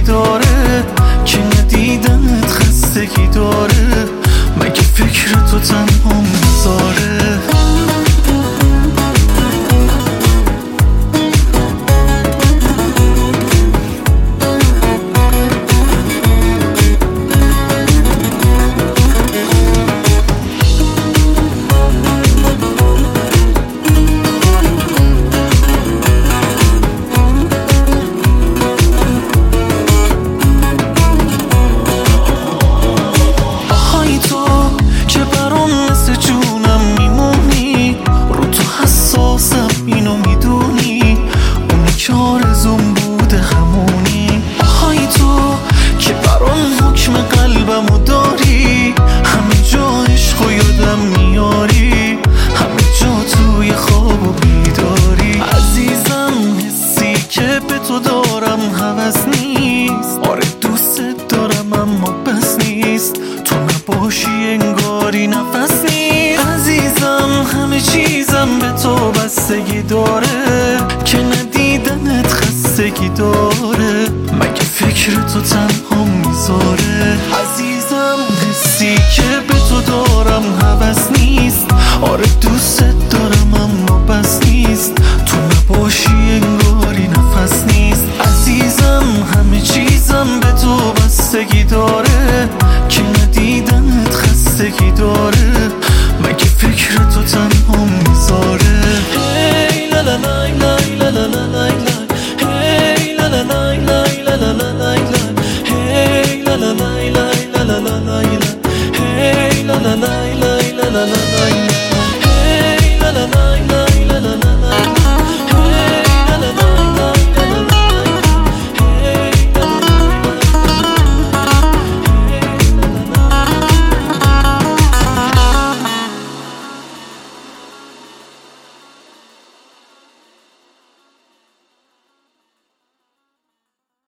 داره که ندیدنت خستگی داره؟ مگه فکر تو تنها میذاره؟ اینو میدونی اونی که آرزون بوده همونی. آهای تو که برام حکم قلبمو داری، همه جا عشقو یادم میاری، همه جا توی خواب و بیداری. عزیزم حسی که به تو دارم هوس نیست، آره دوست دارم اما بس نیست، تو نباشی انگاری نفس نیست. عزیزم همه چیزم به تو بستگی داره که ندیدنت خستگی داره؟ مگه فکر تو تنها